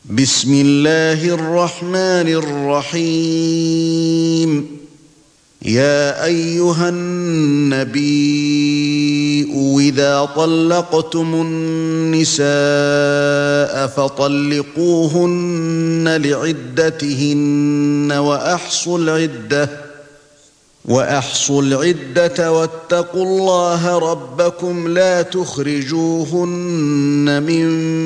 بسم الله الرحمن الرحيم. يا أيها النبي إذا طلقتم النساء فطلقوهن لعدتهن وأحصوا العدة واتقوا الله ربكم لا تخرجوهن من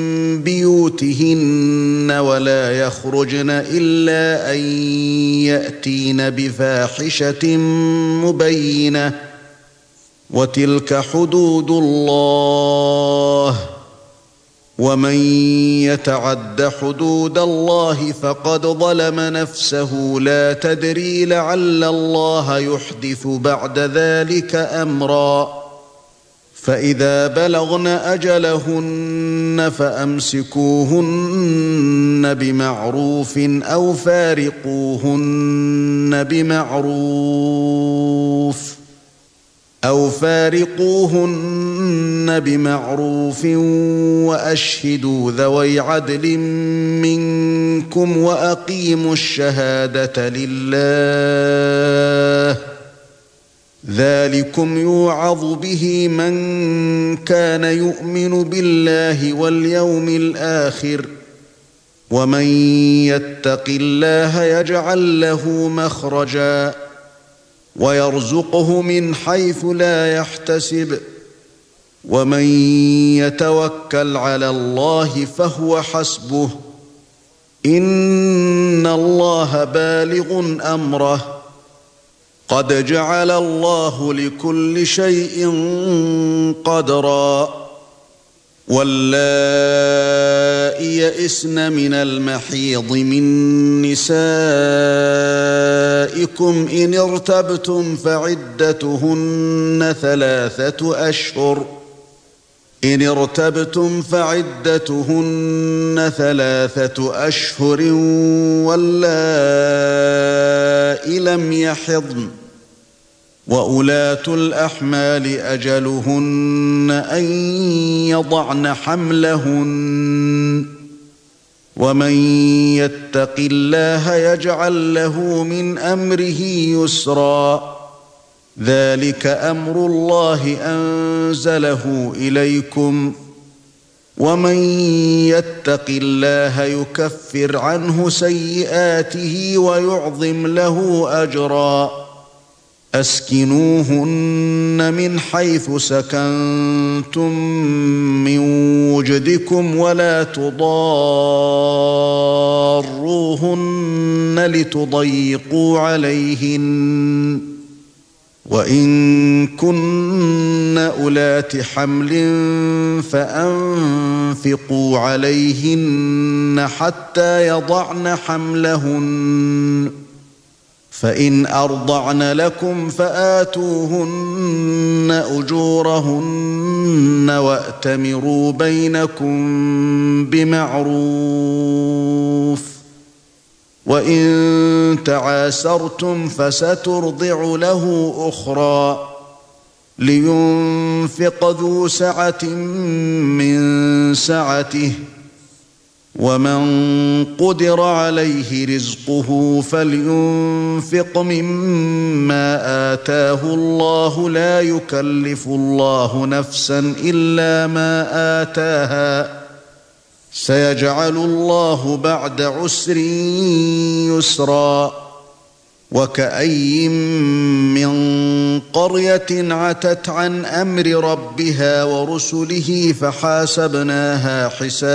بيوتهن ولا يخرجن إلا أن يأتين بفاحشة مبينة وتلك حدود الله ومن يتعد حدود الله فقد ظلم نفسه لا تدري لعل الله يحدث بعد ذلك أمرا فإذا بلغن أجلهن فأمسكوهن بمعروف أو فارقوهن بمعروف وأشهدوا ذوي عدل منكم وأقيموا الشهادة لله ذلكم يوعظ به من كان يؤمن بالله واليوم الآخر ومن يتق الله يجعل له مخرجا ويرزقه من حيث لا يحتسب ومن يتوكل على الله فهو حسبه إن الله بالغ أمره قد جعل الله لكل شيء قدرا واللائي يئسن من المحيض من نسائكم إن ارتبتم فعدتهن ثلاثة أشهر واللائي لم يحضن وأولات الأحمال أجلهن أن يضعن حملهن ومن يتق الله يجعل له من أمره يسرا ذلك أمر الله أنزله إليكم ومن يتق الله يكفر عنه سيئاته ويعظم له أجرا أسكنوهن من حيث سكنتم من وجدكم ولا تضاروهن لتضيقوا عليهن وإن كن أولات حمل فأنفقوا عليهن حتى يضعن حملهن فإن أرضعن لكم فآتوهن أجورهن وأتمروا بينكم بمعروف وإن تعاسرتم فسترضع له أخرى لينفق ذو سعة من سعته ومن قدر عليه رزقه فلينفق مما آتاه الله لا يكلف الله نفسا إلا ما آتاها سيجعل الله بعد عسر يسرا وكأي من قرية عتت عن أمر ربها ورسله فحاسبناها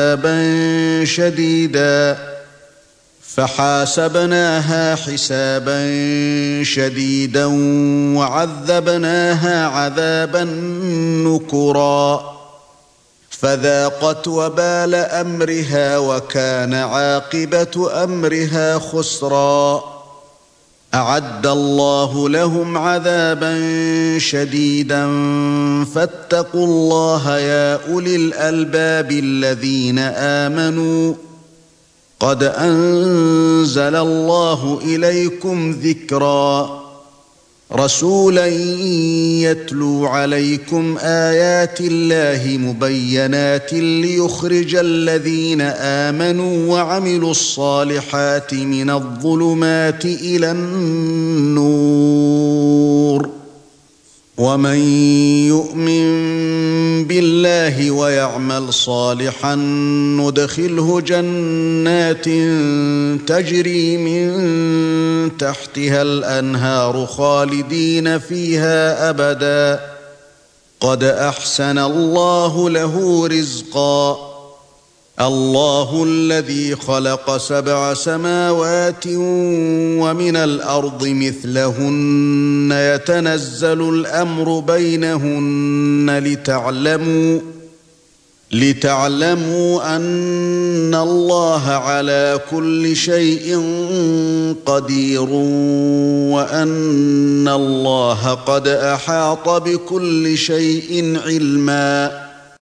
حسابا شديدا وعذبناها عذابا نكرا فذاقت وبال أمرها وكان عاقبة أمرها خسرا أعد الله لهم عذابا شديدا فاتقوا الله يا أولي الألباب الذين آمنوا قد أنزل الله إليكم ذكرا رسولا يتلو عليكم آيات الله مبينات ليخرج الذين آمنوا وعملوا الصالحات من الظلمات إلى النور ومن يؤمن بالله ويعمل صالحا ندخله جنات تجري من تحتها الأنهار خالدين فيها أبدا قد أحسن الله له رزقا الله الذي خلق 7 سماوات ومن الأرض مثلهن يتنزل الأمر بينهن لتعلموا أن الله على كل شيء قدير وأن الله قد أحاط بكل شيء علما